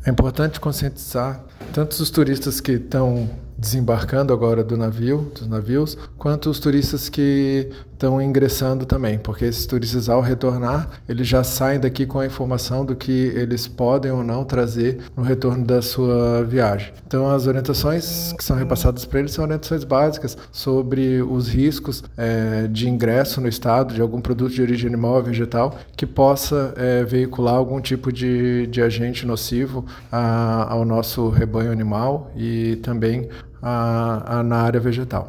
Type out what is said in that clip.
É importante conscientizar tanto os turistas que estão desembarcando agora dos navios, quanto os turistas que estão ingressando também, porque esses turistas, ao retornar, eles já saem daqui com a informação do que eles podem ou não trazer no retorno da sua viagem. Então, as orientações que são repassadas para eles são orientações básicas sobre os riscos de ingresso no estado de algum produto de origem animal ou vegetal que possa veicular algum tipo de agente nocivo ao nosso rebanho animal e também na área vegetal.